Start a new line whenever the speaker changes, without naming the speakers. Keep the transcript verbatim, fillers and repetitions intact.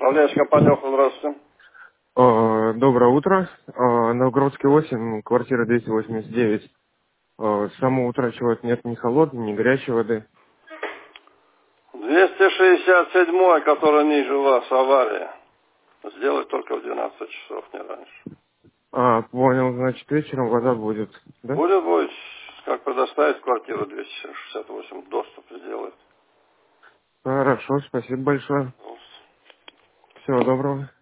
Управляющая компания «Охра», здравствуйте.
А, Доброе утро. А, Новгородский восемь, квартира двести восемьдесят девять. А, С самого утра чего-то нет ни холодной, ни горячей воды.
двести шестьдесят седьмой, который ниже вас, авария. Сделать только в двенадцать часов, не раньше.
А, понял, значит, вечером вода будет, да?
Будет, будет. Как предоставить квартиру двести шестьдесят восемь, доступ сделать.
Хорошо, спасибо большое. Всего доброго.